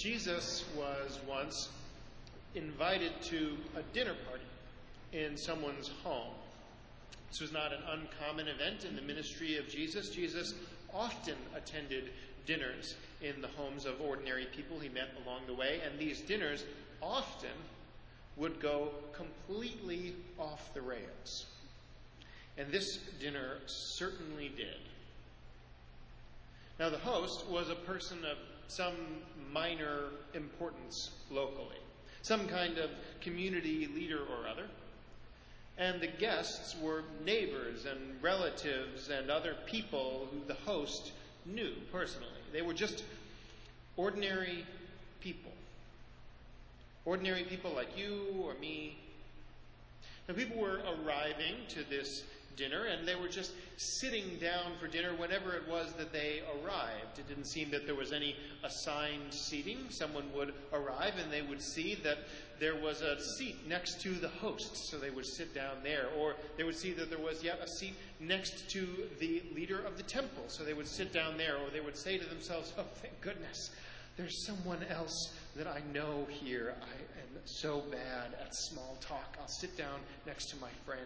Jesus was once invited to a dinner party in someone's home. This was not an uncommon event in the ministry of Jesus. Jesus often attended dinners in the homes of ordinary people he met along the way, and these dinners often would go completely off the rails. And this dinner certainly did. Now, the host was a person of some minor importance locally, some kind of community leader or other. And the guests were neighbors and relatives and other people who the host knew personally. They were just ordinary people. Ordinary people like you or me. Now, people were arriving to this dinner, and they were just sitting down for dinner whenever it was that they arrived. It didn't seem that there was any assigned seating. Someone would arrive and they would see that there was a seat next to the host, so they would sit down there. Or they would see that there was yet a seat next to the leader of the temple, so they would sit down there. Or they would say to themselves, "Oh, thank goodness, there's someone else that I know here. I am so bad at small talk. I'll sit down next to my friend."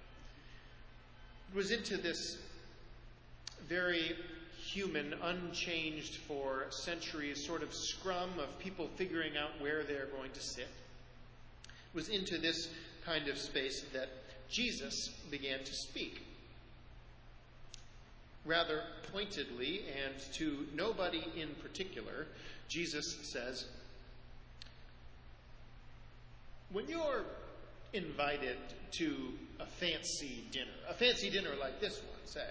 It was into this very human, unchanged for centuries sort of scrum of people figuring out where they're going to sit. It was into this kind of space that Jesus began to speak. Rather pointedly, and to nobody in particular, Jesus says, when you're invited to a fancy dinner like this one, say.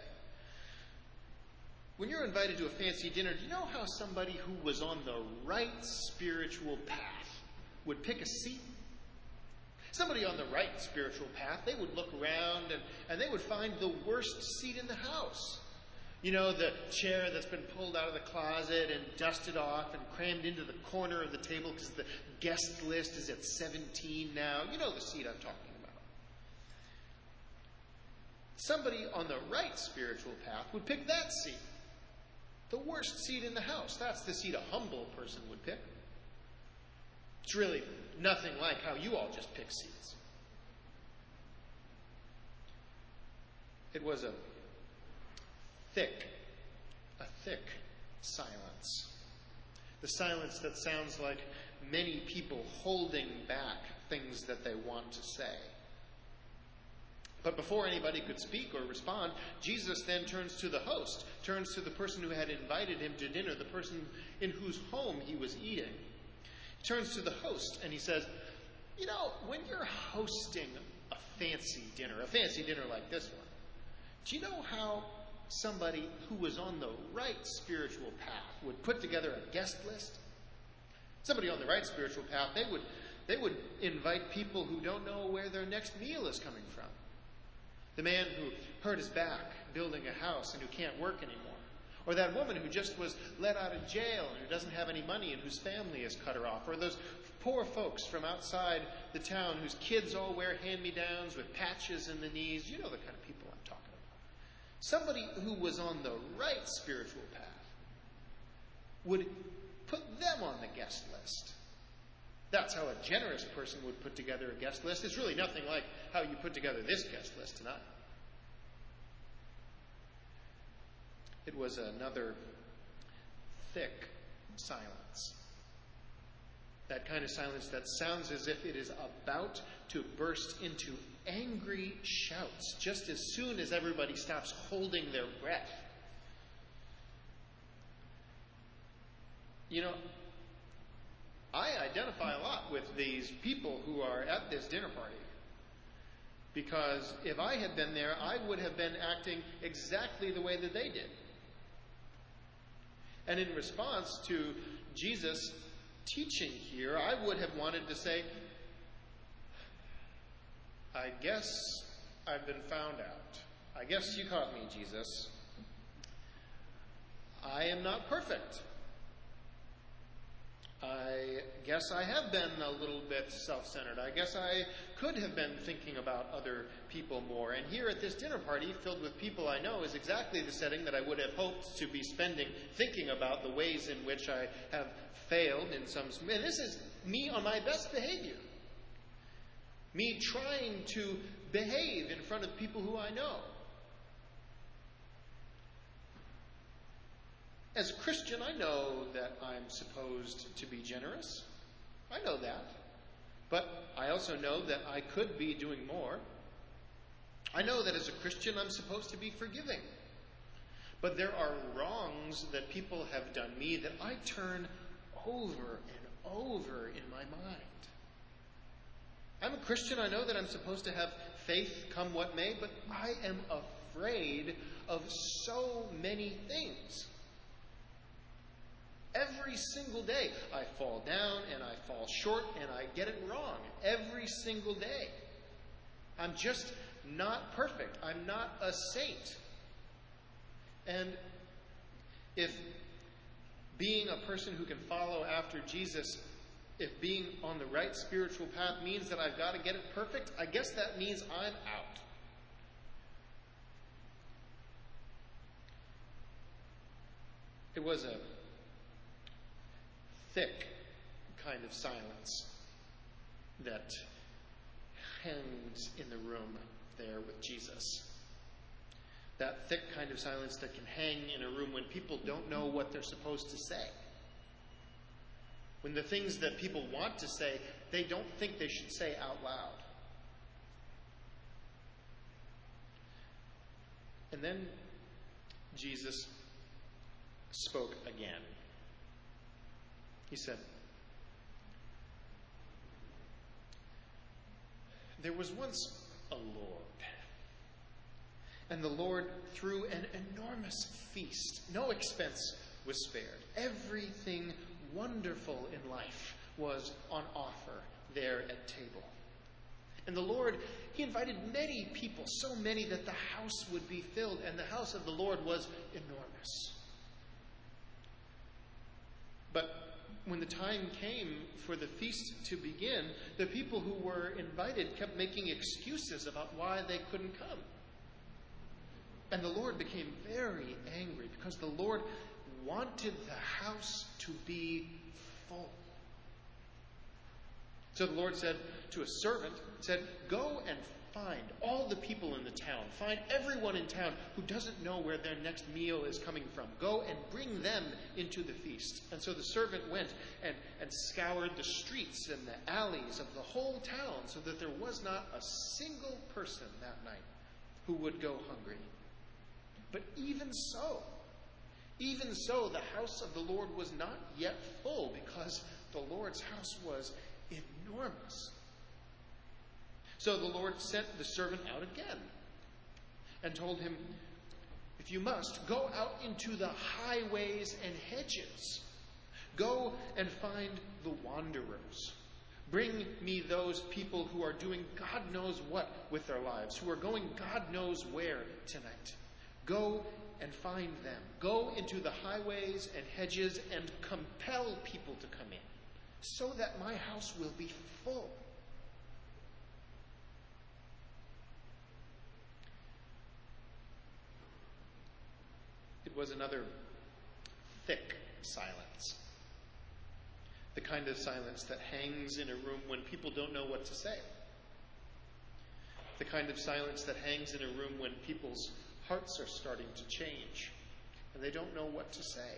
When you're invited to a fancy dinner, do you know how somebody who was on the right spiritual path would pick a seat? Somebody on the right spiritual path, they would look around and they would find the worst seat in the house. You know, the chair that's been pulled out of the closet and dusted off and crammed into the corner of the table because the guest list is at 17 now. You know the seat I'm talking about. Somebody on the right spiritual path would pick that seat. The worst seat in the house. That's the seat a humble person would pick. It's really nothing like how you all just pick seats. It was a thick silence. The silence that sounds like many people holding back things that they want to say. But before anybody could speak or respond, Jesus then turns to the host, turns to the person who had invited him to dinner, the person in whose home he was eating. He turns to the host and he says, you know, when you're hosting a fancy dinner like this one, do you know how somebody who was on the right spiritual path would put together a guest list? Somebody on the right spiritual path, they would invite people who don't know where their next meal is coming from. The man who hurt his back building a house and who can't work anymore. Or that woman who just was let out of jail and who doesn't have any money and whose family has cut her off. Or those poor folks from outside the town whose kids all wear hand-me-downs with patches in the knees. You know the kind of people I'm talking about. Somebody who was on the right spiritual path would put them on the guest list. That's how a generous person would put together a guest list. It's really nothing like how you put together this guest list tonight. It was another thick silence. That kind of silence that sounds as if it is about to burst into angry shouts just as soon as everybody stops holding their breath. You know, I identify a lot with these people who are at this dinner party. Because if I had been there, I would have been acting exactly the way that they did. And in response to Jesus' teaching here, I would have wanted to say, I guess I've been found out. I guess you caught me, Jesus. I am not perfect. I guess guess I have been a little bit self-centered. I guess I could have been thinking about other people more. And here at this dinner party, filled with people I know, is exactly the setting that I would have hoped to be spending thinking about the ways in which I have failed in some... And this is me on my best behavior. Me trying to behave in front of people who I know. As a Christian, I know that I'm supposed to be generous. I know that. But I also know that I could be doing more. I know that as a Christian, I'm supposed to be forgiving. But there are wrongs that people have done me that I turn over and over in my mind. I'm a Christian. I know that I'm supposed to have faith come what may, but I am afraid of so many things. Every single day, I fall down and I fall short and I get it wrong. Every single day. I'm just not perfect. I'm not a saint. And if being a person who can follow after Jesus, if being on the right spiritual path means that I've got to get it perfect, I guess that means I'm out. It was a thick kind of silence that hangs in the room there with Jesus. That thick kind of silence that can hang in a room when people don't know what they're supposed to say. When the things that people want to say, they don't think they should say out loud. And then Jesus spoke again. He said, "There was once a Lord, and the Lord threw an enormous feast. No expense was spared. Everything wonderful in life was on offer there at table. And the Lord, he invited many people, so many that the house would be filled, and the house of the Lord was enormous. But when the time came for the feast to begin, the people who were invited kept making excuses about why they couldn't come. And the Lord became very angry because the Lord wanted the house to be full. So the Lord said to a servant, "Go and find all the people in the town. Find everyone in town who doesn't know where their next meal is coming from. Go and bring them into the feast." And so the servant went and scoured the streets and the alleys of the whole town so that there was not a single person that night who would go hungry. But even so, the house of the Lord was not yet full because the Lord's house was enormous. So the Lord sent the servant out again and told him, "If you must, go out into the highways and hedges. Go and find the wanderers. Bring me those people who are doing God knows what with their lives, who are going God knows where tonight. Go and find them. Go into the highways and hedges and compel people to come in, so that my house will be full." It was another thick silence. The kind of silence that hangs in a room when people don't know what to say. The kind of silence that hangs in a room when people's hearts are starting to change and they don't know what to say.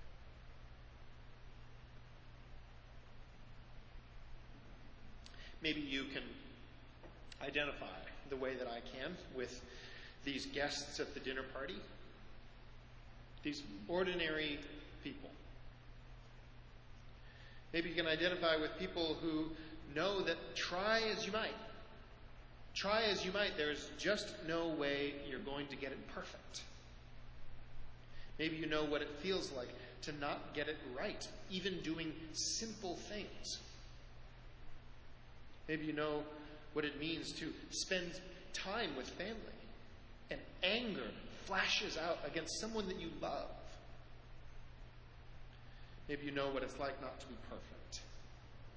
Maybe you can identify the way that I can with these guests at the dinner party. These ordinary people. Maybe you can identify with people who know that try as you might, there's just no way you're going to get it perfect. Maybe you know what it feels like to not get it right, even doing simple things. Maybe you know what it means to spend time with family, and anger flashes out against someone that you love. Maybe you know what it's like not to be perfect.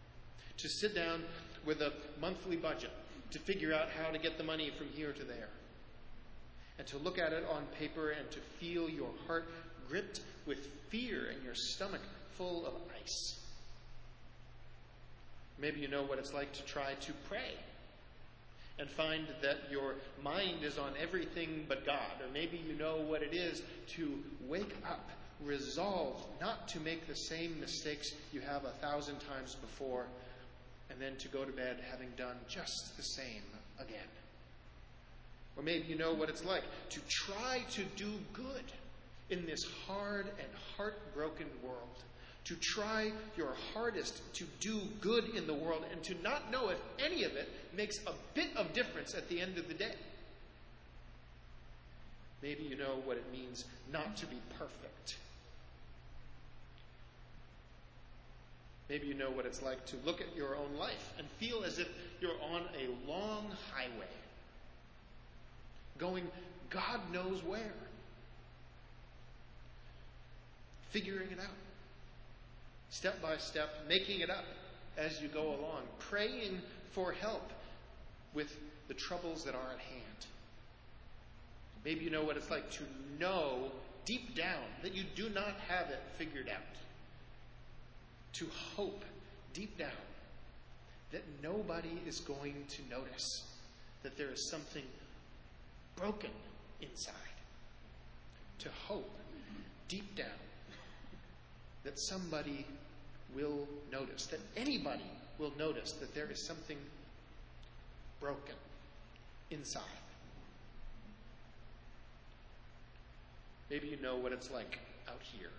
to sit down with a monthly budget, to figure out how to get the money from here to there, and to look at it on paper and to feel your heart gripped with fear and your stomach full of ice. Maybe you know what it's like to try to pray and find that your mind is on everything but God. Or maybe you know what it is to wake up resolved not to make the same mistakes you have 1,000 times before, and then to go to bed having done just the same again. Or maybe you know what it's like to try to do good in this hard and heartbroken world. To try your hardest to do good in the world and to not know if any of it makes a bit of difference at the end of the day. Maybe you know what it means not to be perfect. Maybe you know what it's like to look at your own life and feel as if you're on a long highway, going God knows where, figuring it out, step by step, making it up as you go along, praying for help with the troubles that are at hand. Maybe you know what it's like to know deep down that you do not have it figured out. To hope deep down that nobody is going to notice that there is something broken inside. To hope deep down that somebody will notice, that anybody will notice that there is something broken inside. Maybe you know what it's like out here.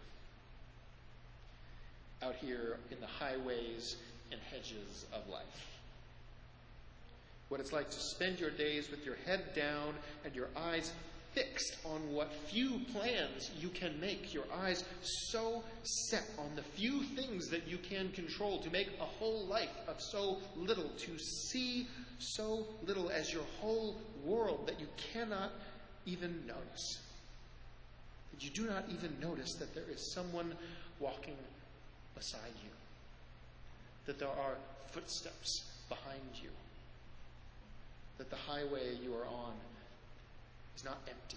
Out here in the highways and hedges of life. What it's like to spend your days with your head down and your eyes fixed on what few plans you can make. Your eyes so set on the few things that you can control, to make a whole life of so little, to see so little as your whole world that you cannot even notice. That you do not even notice that there is someone walking beside you. That there are footsteps behind you. That the highway you are on is not empty.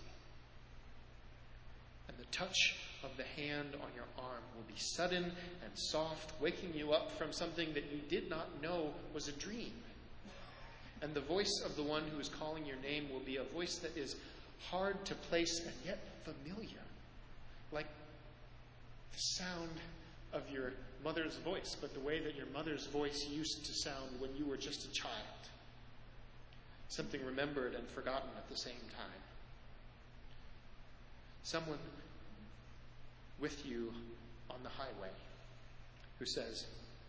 And the touch of the hand on your arm will be sudden and soft, waking you up from something that you did not know was a dream. And the voice of the one who is calling your name will be a voice that is hard to place and yet familiar. Like the sound of your mother's voice, but the way that your mother's voice used to sound when you were just a child. Something remembered and forgotten at the same time. Someone with you on the highway who says,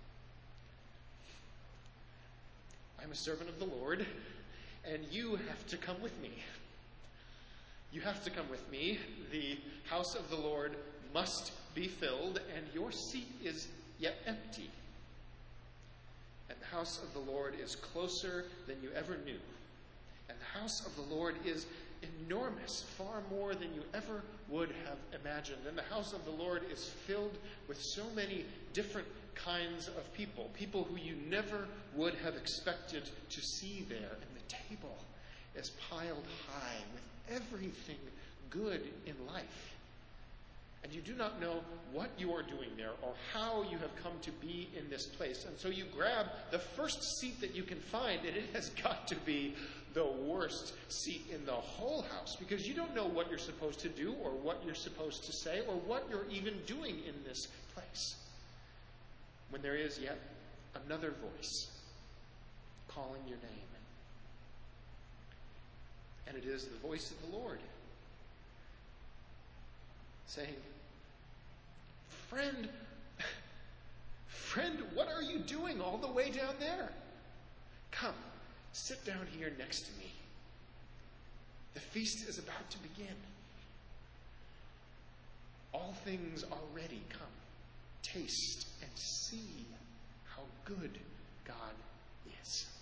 I'm a servant of the Lord, and you have to come with me. You have to come with me. The house of the Lord must be filled, and your seat is yet empty. And the house of the Lord is closer than you ever knew. And the house of the Lord is enormous, far more than you ever would have imagined. And the house of the Lord is filled with so many different kinds of people, people who you never would have expected to see there. And the table is piled high with everything good in life. And you do not know what you are doing there or how you have come to be in this place. And so you grab the first seat that you can find, and it has got to be the worst seat in the whole house, because you don't know what you're supposed to do or what you're supposed to say or what you're even doing in this place. When there is yet another voice calling your name. And it is the voice of the Lord saying, Friend, what are you doing all the way down there? Come, sit down here next to me. The feast is about to begin. All things are ready. Come, taste and see how good God is.